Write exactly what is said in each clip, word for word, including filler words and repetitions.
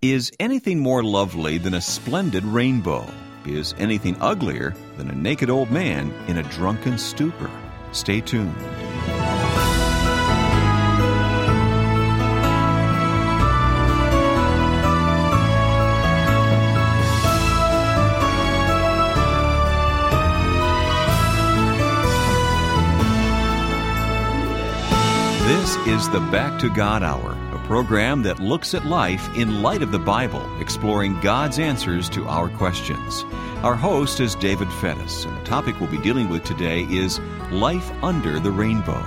Is anything more lovely than a splendid rainbow? Is anything uglier than a naked old man in a drunken stupor? Stay tuned. This is the Back to God Hour, a program that looks at life in light of the Bible, exploring God's answers to our questions. Our host is David Fettis, and the topic we'll be dealing with today is Life Under the Rainbow.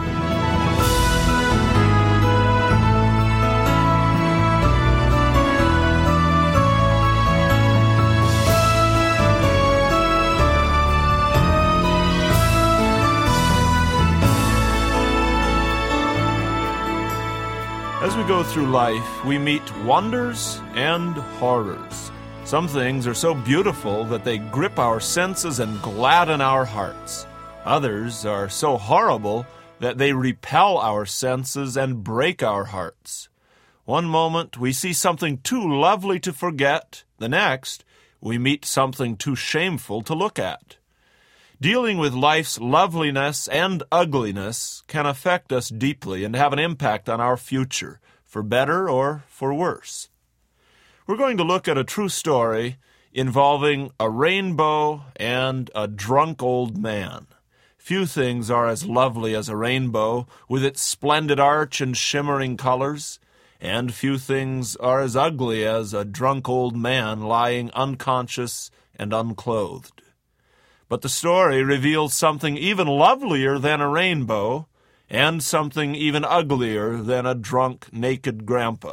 As we go through life, we meet wonders and horrors. Some things are so beautiful that they grip our senses and gladden our hearts. Others are so horrible that they repel our senses and break our hearts. One moment we see something too lovely to forget. The next, we meet something too shameful to look at. Dealing with life's loveliness and ugliness can affect us deeply and have an impact on our future, for better or for worse. We're going to look at a true story involving a rainbow and a drunk old man. Few things are as lovely as a rainbow, with its splendid arch and shimmering colors, and few things are as ugly as a drunk old man lying unconscious and unclothed. But the story reveals something even lovelier than a rainbow, and something even uglier than a drunk, naked grandpa.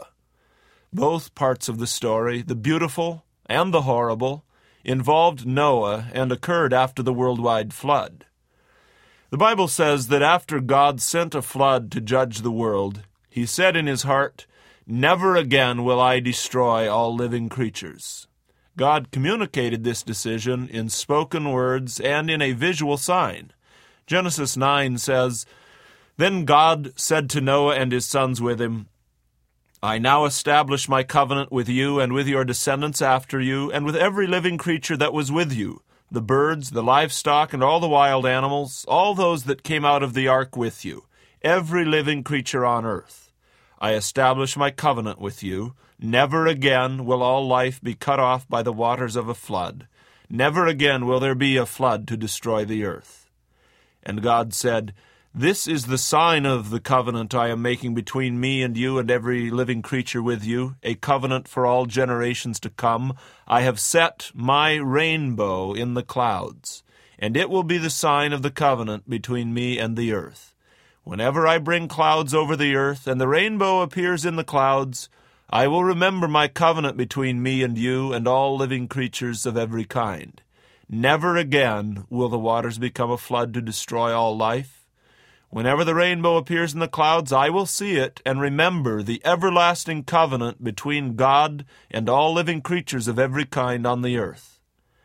Both parts of the story, the beautiful and the horrible, involved Noah and occurred after the worldwide flood. The Bible says that after God sent a flood to judge the world, he said in his heart, "Never again will I destroy all living creatures." God communicated this decision in spoken words and in a visual sign. Genesis nine says, "Then God said to Noah and his sons with him, I now establish my covenant with you and with your descendants after you, and with every living creature that was with you, the birds, the livestock, and all the wild animals, all those that came out of the ark with you, every living creature on earth. I establish my covenant with you. Never again will all life be cut off by the waters of a flood. Never again will there be a flood to destroy the earth." And God said, "This is the sign of the covenant I am making between me and you and every living creature with you, a covenant for all generations to come. I have set my rainbow in the clouds, and it will be the sign of the covenant between me and the earth. Whenever I bring clouds over the earth, and the rainbow appears in the clouds, I will remember my covenant between me and you and all living creatures of every kind. Never again will the waters become a flood to destroy all life. Whenever the rainbow appears in the clouds, I will see it and remember the everlasting covenant between God and all living creatures of every kind on the earth."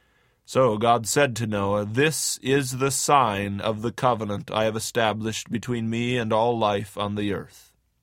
So God said to Noah, "This is the sign of the covenant I have established between me and all life on the earth."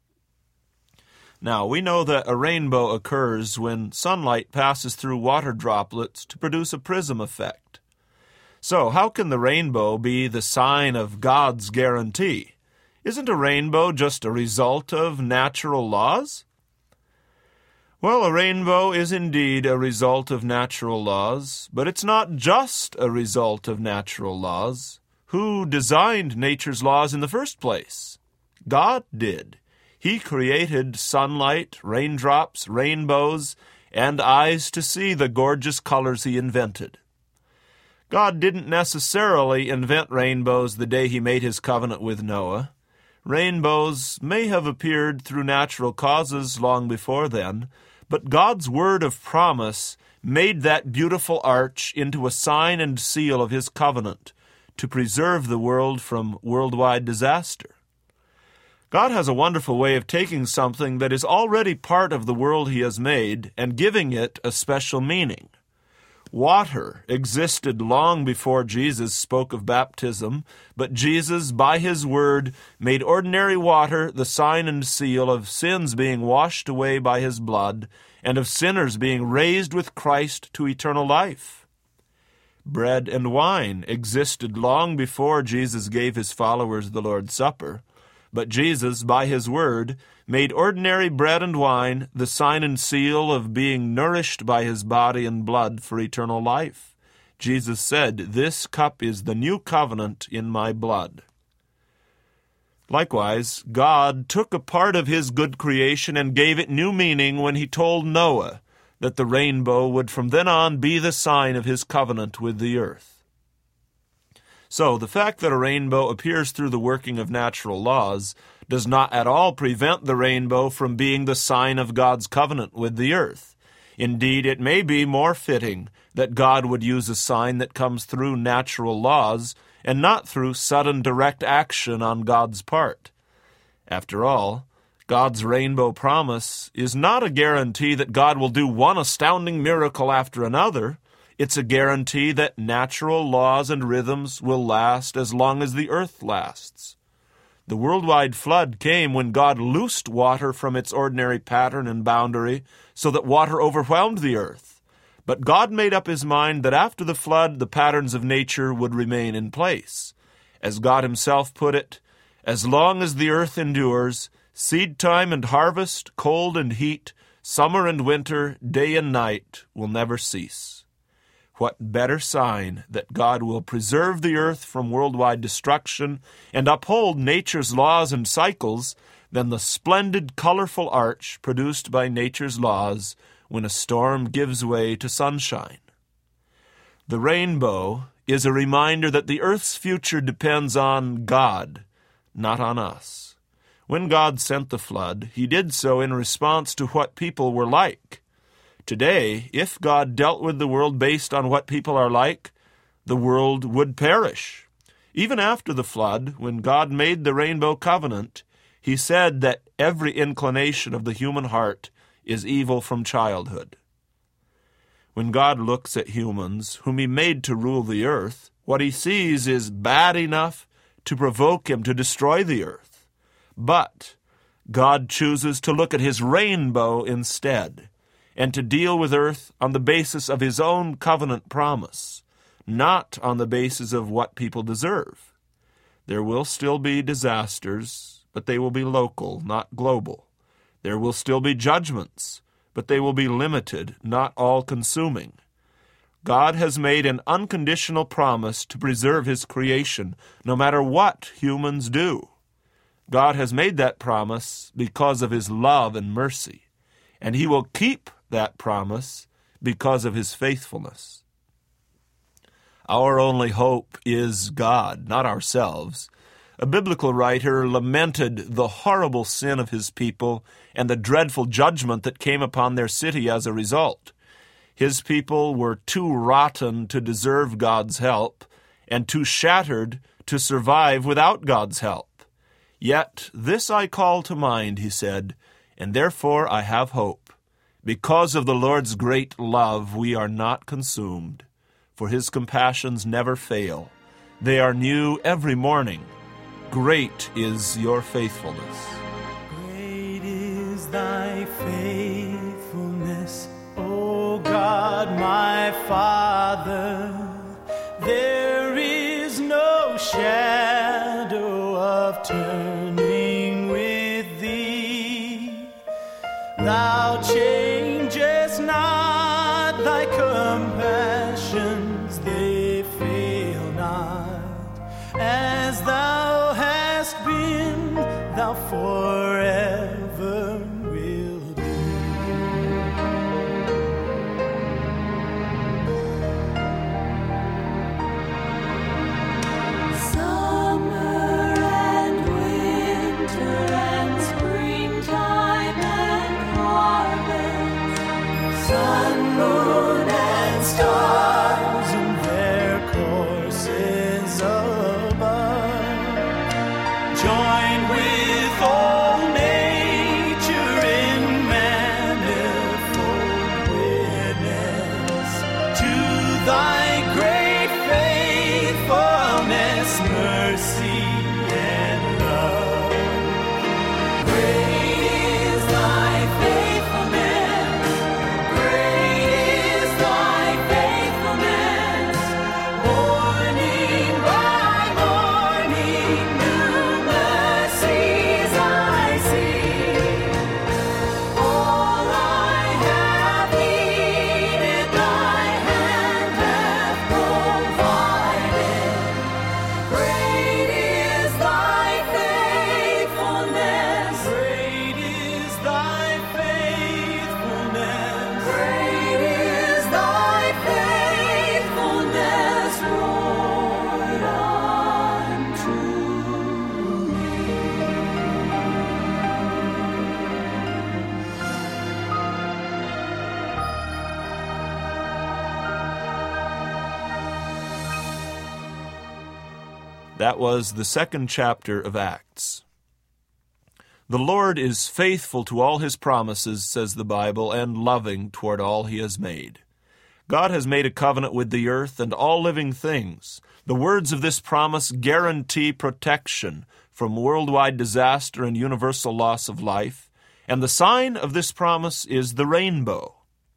Now, we know that a rainbow occurs when sunlight passes through water droplets to produce a prism effect. So, how can the rainbow be the sign of God's guarantee? Isn't a rainbow just a result of natural laws? Well, a rainbow is indeed a result of natural laws, but it's not just a result of natural laws. Who designed nature's laws in the first place? God did. He created sunlight, raindrops, rainbows, and eyes to see the gorgeous colors he invented. God didn't necessarily invent rainbows the day he made his covenant with Noah. Rainbows may have appeared through natural causes long before then, but God's word of promise made that beautiful arch into a sign and seal of his covenant to preserve the world from worldwide disaster. God has a wonderful way of taking something that is already part of the world he has made and giving it a special meaning. Water existed long before Jesus spoke of baptism, but Jesus, by his word, made ordinary water the sign and seal of sins being washed away by his blood, and of sinners being raised with Christ to eternal life. Bread and wine existed long before Jesus gave his followers the Lord's Supper, but Jesus, by his word, made ordinary bread and wine the sign and seal of being nourished by his body and blood for eternal life. Jesus said, "This cup is the new covenant in my blood." Likewise, God took a part of his good creation and gave it new meaning when he told Noah that the rainbow would from then on be the sign of his covenant with the earth. So, the fact that a rainbow appears through the working of natural laws does not at all prevent the rainbow from being the sign of God's covenant with the earth. Indeed, it may be more fitting that God would use a sign that comes through natural laws and not through sudden direct action on God's part. After all, God's rainbow promise is not a guarantee that God will do one astounding miracle after another. It's a guarantee that natural laws and rhythms will last as long as the earth lasts. The worldwide flood came when God loosed water from its ordinary pattern and boundary so that water overwhelmed the earth. But God made up his mind that after the flood, the patterns of nature would remain in place. As God himself put it, "As long as the earth endures, seed time and harvest, cold and heat, summer and winter, day and night will never cease." What better sign that God will preserve the earth from worldwide destruction and uphold nature's laws and cycles than the splendid, colorful arch produced by nature's laws when a storm gives way to sunshine. The rainbow is a reminder that the earth's future depends on God, not on us. When God sent the flood, he did so in response to what people were like. Today, if God dealt with the world based on what people are like, the world would perish. Even after the flood, when God made the rainbow covenant, he said that every inclination of the human heart is evil from childhood. When God looks at humans, whom he made to rule the earth, what he sees is bad enough to provoke him to destroy the earth. But God chooses to look at his rainbow instead, and to deal with earth on the basis of his own covenant promise, not on the basis of what people deserve. There will still be disasters, but they will be local, not global. There will still be judgments, but they will be limited, not all-consuming. God has made an unconditional promise to preserve his creation, no matter what humans do. God has made that promise because of his love and mercy, and he will keep that promise because of his faithfulness. Our only hope is God, not ourselves. A biblical writer lamented the horrible sin of his people and the dreadful judgment that came upon their city as a result. His people were too rotten to deserve God's help and too shattered to survive without God's help. Yet this I call to mind, he said, and therefore I have hope. Because of the Lord's great love, we are not consumed, for his compassions never fail. They are new every morning. Great is your faithfulness. Great is thy faithfulness, O God, my Father. There is no shadow of turning with thee. Thou changest not, thy compassions, they fail not. As thou hast been, thou forever will be. That was the second chapter of Acts. The Lord is faithful to all his promises, says the Bible, and loving toward all he has made. God has made a covenant with the earth and all living things. The words of this promise guarantee protection from worldwide disaster and universal loss of life, and the sign of this promise is the rainbow.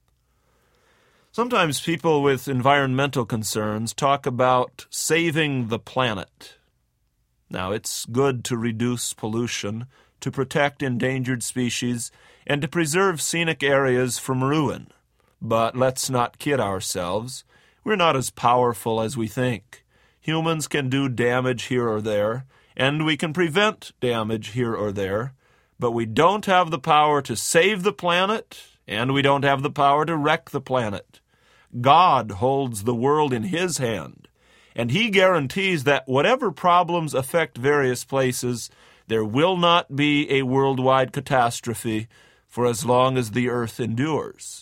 Sometimes people with environmental concerns talk about saving the planet. Now, it's good to reduce pollution, to protect endangered species, and to preserve scenic areas from ruin. But let's not kid ourselves. We're not as powerful as we think. Humans can do damage here or there, and we can prevent damage here or there, but we don't have the power to save the planet, and we don't have the power to wreck the planet. God holds the world in his hand, and he guarantees that whatever problems affect various places, there will not be a worldwide catastrophe for as long as the earth endures.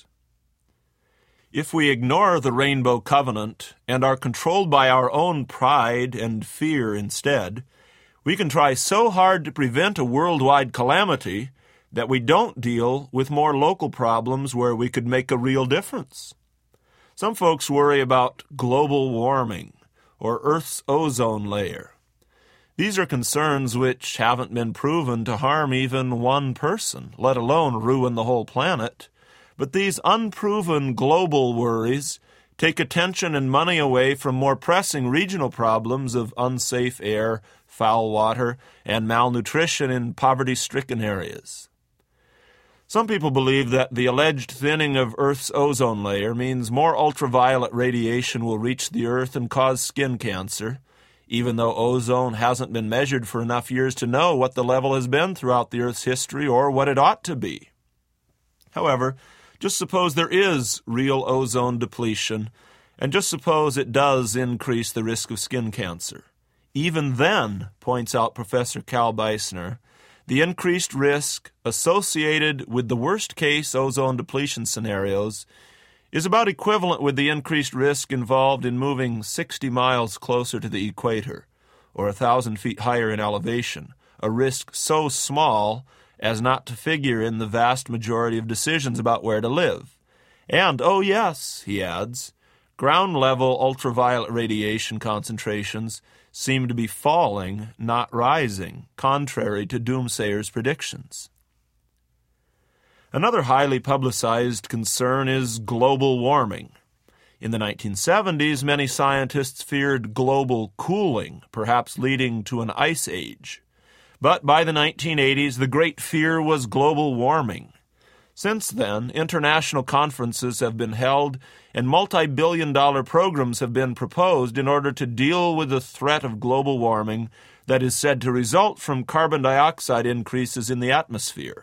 If we ignore the Rainbow Covenant and are controlled by our own pride and fear instead, we can try so hard to prevent a worldwide calamity that we don't deal with more local problems where we could make a real difference. Some folks worry about global warming or Earth's ozone layer. These are concerns which haven't been proven to harm even one person, let alone ruin the whole planet. But these unproven global worries take attention and money away from more pressing regional problems of unsafe air, foul water, and malnutrition in poverty-stricken areas. Some people believe that the alleged thinning of Earth's ozone layer means more ultraviolet radiation will reach the Earth and cause skin cancer, even though ozone hasn't been measured for enough years to know what the level has been throughout the Earth's history or what it ought to be. However, just suppose there is real ozone depletion, and just suppose it does increase the risk of skin cancer. Even then, points out Professor Cal Beisner, the increased risk associated with the worst-case ozone depletion scenarios is about equivalent with the increased risk involved in moving sixty miles closer to the equator, or one thousand feet higher in elevation, a risk so small as not to figure in the vast majority of decisions about where to live. And, oh yes, he adds, ground-level ultraviolet radiation concentrations seem to be falling, not rising, contrary to doomsayers' predictions. Another highly publicized concern is global warming. In the nineteen seventies, many scientists feared global cooling, perhaps leading to an ice age. But by the nineteen eighties, the great fear was global warming. Since then, international conferences have been held and multi-billion dollar programs have been proposed in order to deal with the threat of global warming that is said to result from carbon dioxide increases in the atmosphere.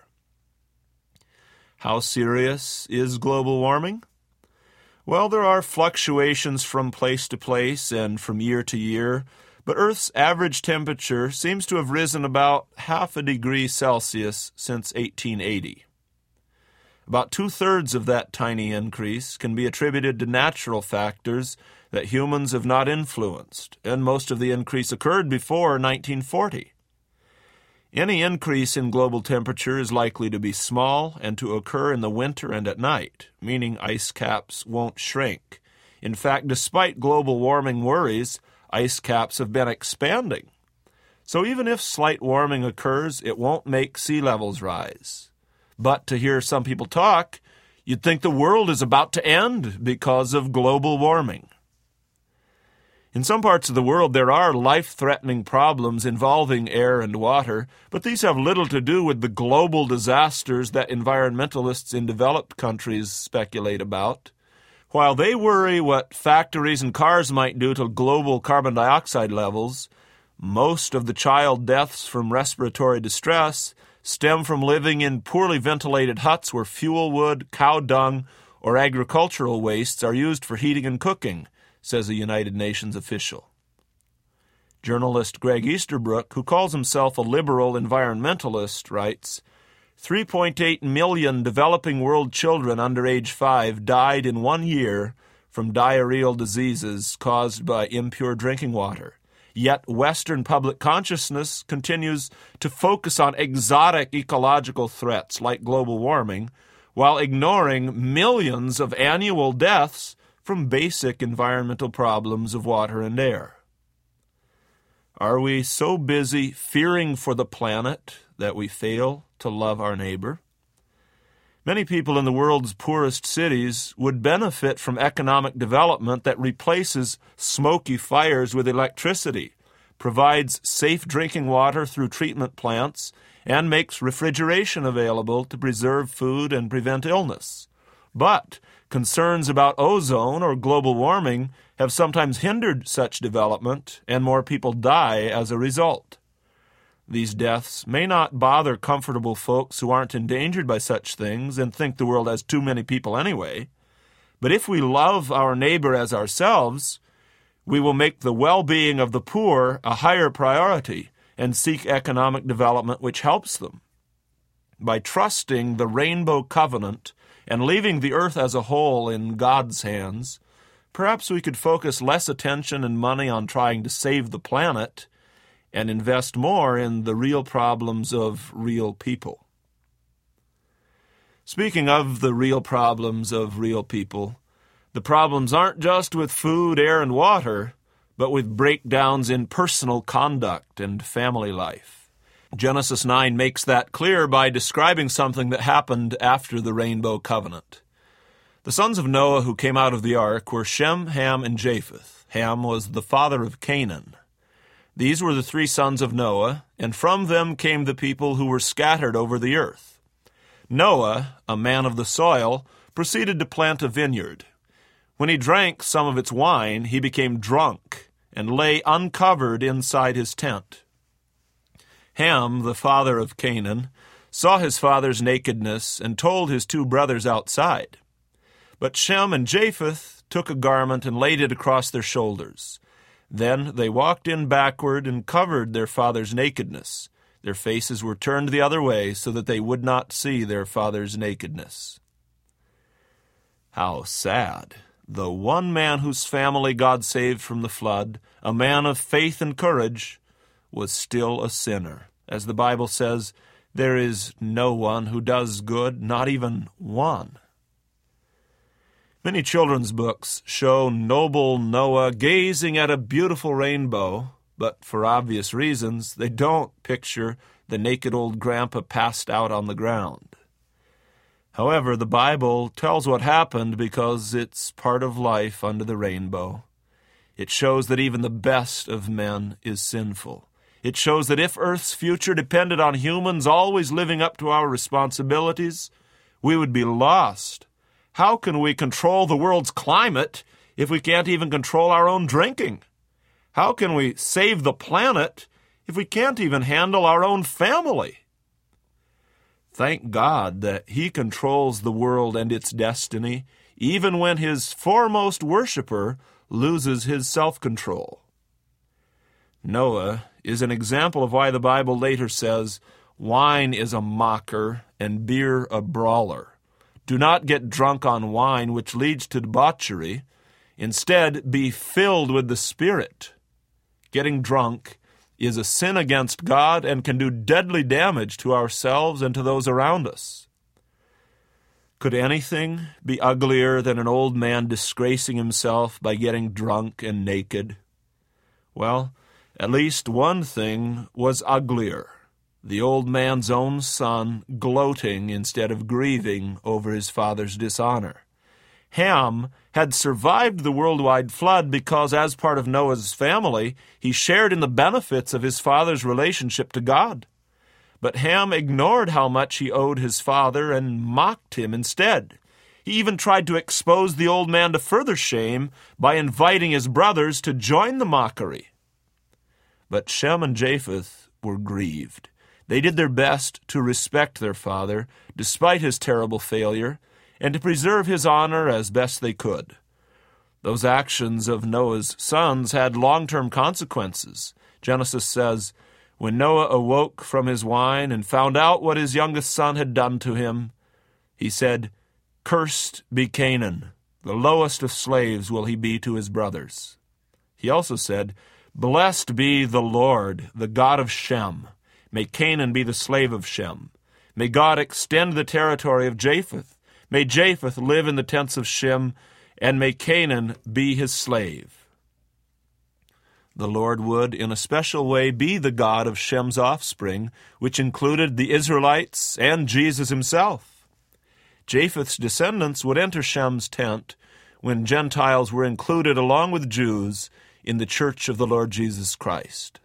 How serious is global warming? Well, there are fluctuations from place to place and from year to year, but Earth's average temperature seems to have risen about half a degree Celsius since eighteen eighty. About two-thirds of that tiny increase can be attributed to natural factors that humans have not influenced, and most of the increase occurred before nineteen forty. Any increase in global temperature is likely to be small and to occur in the winter and at night, meaning ice caps won't shrink. In fact, despite global warming worries, ice caps have been expanding. So even if slight warming occurs, it won't make sea levels rise. But to hear some people talk, you'd think the world is about to end because of global warming. In some parts of the world, there are life-threatening problems involving air and water, but these have little to do with the global disasters that environmentalists in developed countries speculate about. While they worry what factories and cars might do to global carbon dioxide levels, most of the child deaths from respiratory distress stem from living in poorly ventilated huts where fuel wood, cow dung, or agricultural wastes are used for heating and cooking, says a United Nations official. Journalist Greg Easterbrook, who calls himself a liberal environmentalist, writes, three point eight million developing world children under age five died in one year from diarrheal diseases caused by impure drinking water. Yet Western public consciousness continues to focus on exotic ecological threats like global warming, while ignoring millions of annual deaths from basic environmental problems of water and air. Are we so busy fearing for the planet that we fail to love our neighbor? Many people in the world's poorest cities would benefit from economic development that replaces smoky fires with electricity, provides safe drinking water through treatment plants, and makes refrigeration available to preserve food and prevent illness. But concerns about ozone or global warming have sometimes hindered such development, and more people die as a result. These deaths may not bother comfortable folks who aren't endangered by such things and think the world has too many people anyway. But if we love our neighbor as ourselves, we will make the well-being of the poor a higher priority and seek economic development which helps them. By trusting the Rainbow Covenant and leaving the earth as a whole in God's hands, perhaps we could focus less attention and money on trying to save the planet and invest more in the real problems of real people. Speaking of the real problems of real people, the problems aren't just with food, air, and water, but with breakdowns in personal conduct and family life. Genesis nine makes that clear by describing something that happened after the Rainbow Covenant. The sons of Noah who came out of the ark were Shem, Ham, and Japheth. Ham was the father of Canaan. These were the three sons of Noah, and from them came the people who were scattered over the earth. Noah, a man of the soil, proceeded to plant a vineyard. When he drank some of its wine, he became drunk and lay uncovered inside his tent. Ham, the father of Canaan, saw his father's nakedness and told his two brothers outside. But Shem and Japheth took a garment and laid it across their shoulders. Then they walked in backward and covered their father's nakedness. Their faces were turned the other way so that they would not see their father's nakedness. How sad! The one man whose family God saved from the flood, a man of faith and courage, was still a sinner. As the Bible says, there is no one who does good, not even one. Many children's books show noble Noah gazing at a beautiful rainbow, but for obvious reasons, they don't picture the naked old grandpa passed out on the ground. However, the Bible tells what happened because it's part of life under the rainbow. It shows that even the best of men is sinful. It shows that if Earth's future depended on humans always living up to our responsibilities, we would be lost. How can we control the world's climate if we can't even control our own drinking? How can we save the planet if we can't even handle our own family? Thank God that He controls the world and its destiny, even when His foremost worshiper loses his self-control. Noah is an example of why the Bible later says, "Wine is a mocker and beer a brawler. Do not get drunk on wine, which leads to debauchery. Instead, be filled with the Spirit." Getting drunk is a sin against God and can do deadly damage to ourselves and to those around us. Could anything be uglier than an old man disgracing himself by getting drunk and naked? Well, at least one thing was uglier. The old man's own son gloating instead of grieving over his father's dishonor. Ham had survived the worldwide flood because, as part of Noah's family, he shared in the benefits of his father's relationship to God. But Ham ignored how much he owed his father and mocked him instead. He even tried to expose the old man to further shame by inviting his brothers to join the mockery. But Shem and Japheth were grieved. They did their best to respect their father, despite his terrible failure, and to preserve his honor as best they could. Those actions of Noah's sons had long-term consequences. Genesis says, "When Noah awoke from his wine and found out what his youngest son had done to him, he said, 'Cursed be Canaan, the lowest of slaves will he be to his brothers.' He also said, Blessed be the Lord, the God of Shem. May Canaan be the slave of Shem. May God extend the territory of Japheth. May Japheth live in the tents of Shem, and may Canaan be his slave. The Lord would, in a special way, be the God of Shem's offspring, which included the Israelites and Jesus himself. Japheth's descendants would enter Shem's tent when Gentiles were included along with Jews in the church of the Lord Jesus Christ.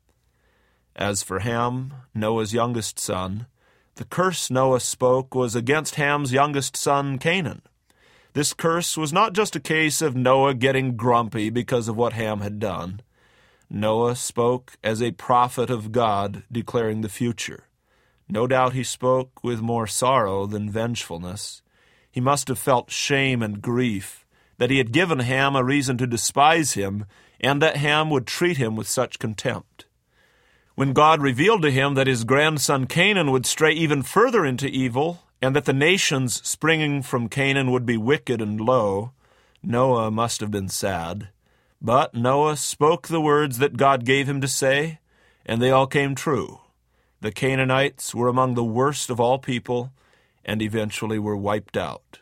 As for Ham, Noah's youngest son, the curse Noah spoke was against Ham's youngest son, Canaan. This curse was not just a case of Noah getting grumpy because of what Ham had done. Noah spoke as a prophet of God declaring the future. No doubt he spoke with more sorrow than vengefulness. He must have felt shame and grief that he had given Ham a reason to despise him, and that Ham would treat him with such contempt. When God revealed to him that his grandson Canaan would stray even further into evil, and that the nations springing from Canaan would be wicked and low, Noah must have been sad. But Noah spoke the words that God gave him to say, and they all came true. The Canaanites were among the worst of all people, and eventually were wiped out.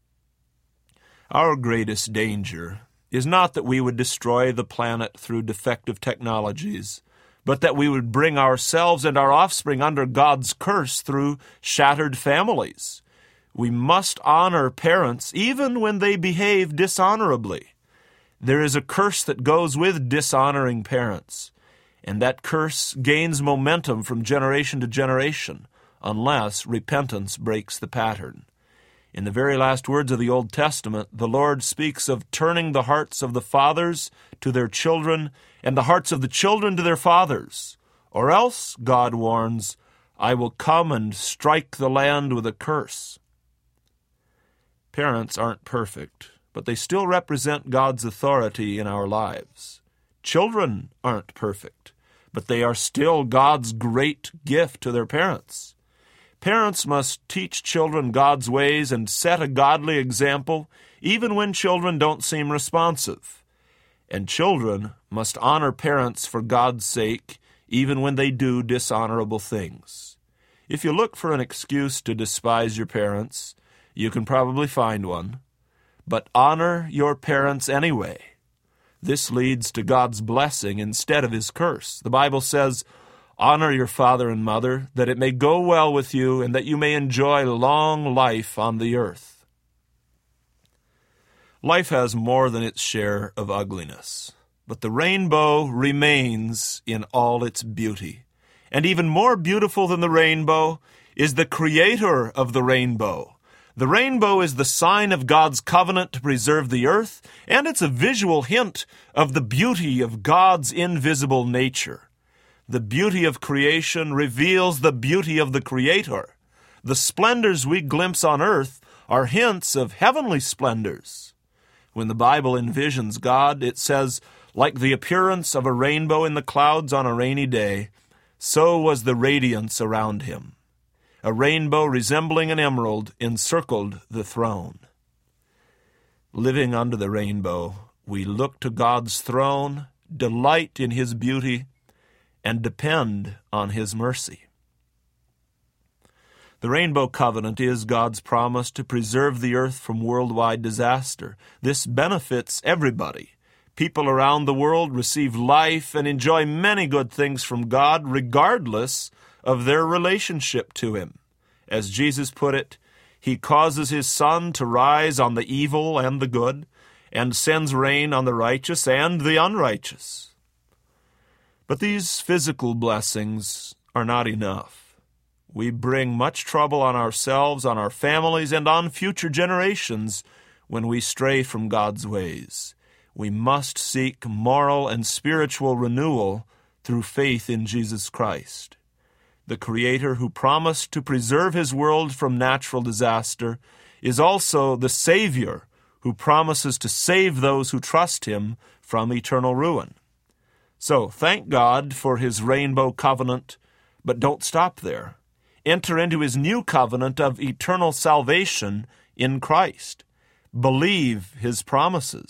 Our greatest danger is not that we would destroy the planet through defective technologies, but that we would bring ourselves and our offspring under God's curse through shattered families. We must honor parents even when they behave dishonorably. There is a curse that goes with dishonoring parents, and that curse gains momentum from generation to generation unless repentance breaks the pattern. In the very last words of the Old Testament, the Lord speaks of turning the hearts of the fathers to their children and the hearts of the children to their fathers. Or else, God warns, I will come and strike the land with a curse. Parents aren't perfect, but they still represent God's authority in our lives. Children aren't perfect, but they are still God's great gift to their parents. Parents must teach children God's ways and set a godly example, even when children don't seem responsive. And children must honor parents for God's sake, even when they do dishonorable things. If you look for an excuse to despise your parents, you can probably find one. But honor your parents anyway. This leads to God's blessing instead of his curse. The Bible says, honor your father and mother, that it may go well with you and that you may enjoy long life on the earth. Life has more than its share of ugliness, but the rainbow remains in all its beauty. And even more beautiful than the rainbow is the creator of the rainbow. The rainbow is the sign of God's covenant to preserve the earth, and it's a visual hint of the beauty of God's invisible nature. The beauty of creation reveals the beauty of the Creator. The splendors we glimpse on earth are hints of heavenly splendors. When the Bible envisions God, it says, like the appearance of a rainbow in the clouds on a rainy day, so was the radiance around him. A rainbow resembling an emerald encircled the throne. Living under the rainbow, we look to God's throne, delight in his beauty, and depend on his mercy. The Rainbow Covenant is God's promise to preserve the earth from worldwide disaster. This benefits everybody. People around the world receive life and enjoy many good things from God, regardless of their relationship to him. As Jesus put it, he causes his sun to rise on the evil and the good, and sends rain on the righteous and the unrighteous. But these physical blessings are not enough. We bring much trouble on ourselves, on our families, and on future generations when we stray from God's ways. We must seek moral and spiritual renewal through faith in Jesus Christ. The Creator who promised to preserve his world from natural disaster is also the Savior who promises to save those who trust him from eternal ruin. So, thank God for his rainbow covenant, but don't stop there. Enter into his new covenant of eternal salvation in Christ. Believe his promises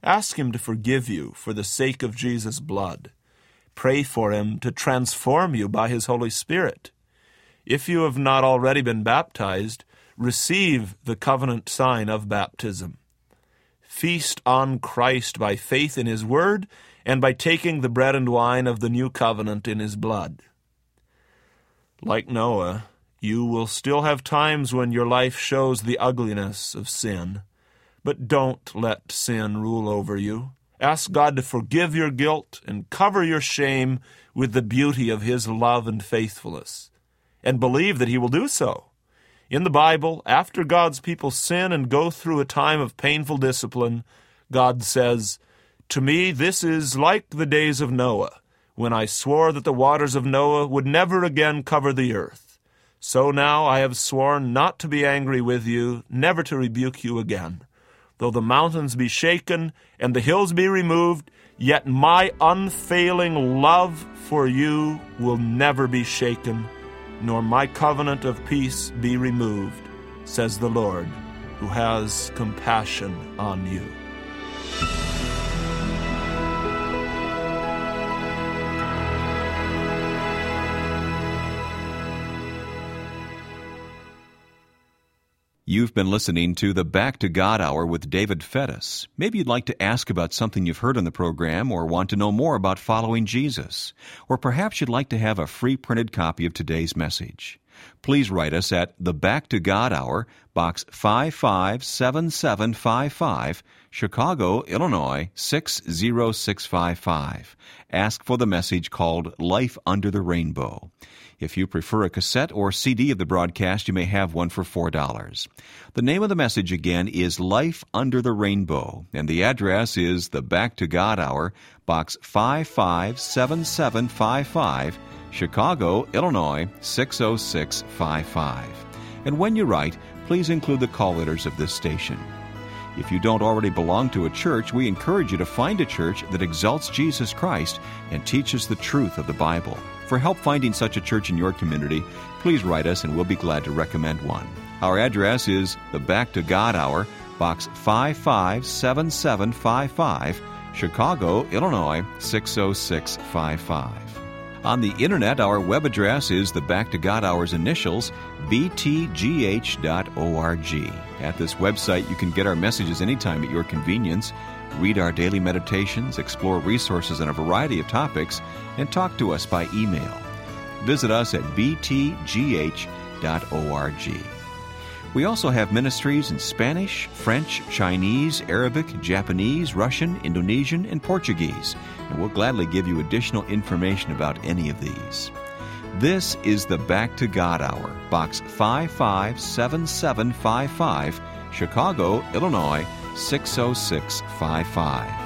Ask Him to forgive you for the sake of Jesus' blood. Pray for Him to transform you by His Holy Spirit. If you have not already been baptized, receive the covenant sign of baptism. Feast on Christ by faith in His Word and by taking the bread and wine of the new covenant in His blood. Like Noah, you will still have times when your life shows the ugliness of sin, but don't let sin rule over you. Ask God to forgive your guilt and cover your shame with the beauty of His love and faithfulness, and believe that He will do so. In the Bible, after God's people sin and go through a time of painful discipline, God says, "To me this is like the days of Noah, when I swore that the waters of Noah would never again cover the earth. So now I have sworn not to be angry with you, never to rebuke you again. Though the mountains be shaken and the hills be removed, yet my unfailing love for you will never be shaken, nor my covenant of peace be removed, says the Lord, who has compassion on you." You've been listening to the Back to God Hour with David Fettis. Maybe you'd like to ask about something you've heard on the program or want to know more about following Jesus. Or perhaps you'd like to have a free printed copy of today's message. Please write us at the Back to God Hour, Box five five seven seven five five, Chicago, Illinois six zero six five five. Ask for the message called Life Under the Rainbow. If you prefer a cassette or C D of the broadcast, you may have one for four dollars. The name of the message again is Life Under the Rainbow, and the address is the Back to God Hour, Box five five seven seven five five, Chicago, Illinois six zero six five five. And when you write, please include the call letters of this station. If you don't already belong to a church, we encourage you to find a church that exalts Jesus Christ and teaches the truth of the Bible. For help finding such a church in your community, please write us and we'll be glad to recommend one. Our address is the Back to God Hour, Box five five seven seven five five, Chicago, Illinois six zero six five five. On the Internet, our web address is the Back to God Hour's initials, b t g h dot org. At this website, you can get our messages anytime at your convenience, read our daily meditations, explore resources on a variety of topics, and talk to us by email. Visit us at b t g h dot org. We also have ministries in Spanish, French, Chinese, Arabic, Japanese, Russian, Indonesian, and Portuguese, and we'll gladly give you additional information about any of these. This is the Back to God Hour, Box five five seven seven five five, Chicago, Illinois six zero six five five.